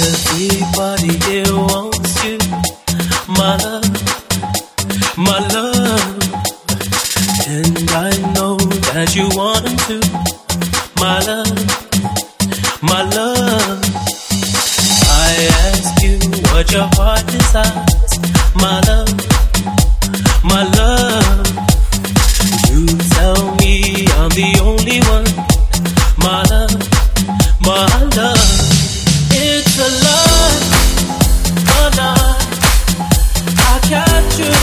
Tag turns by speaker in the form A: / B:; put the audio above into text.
A: Everybody here wants you, my love, my love. And I know that you want him to, my love, my love. I ask you what your heart desires, my love, my love. You tell me I'm the only one, my love, my love. It's a love, a lie. I capture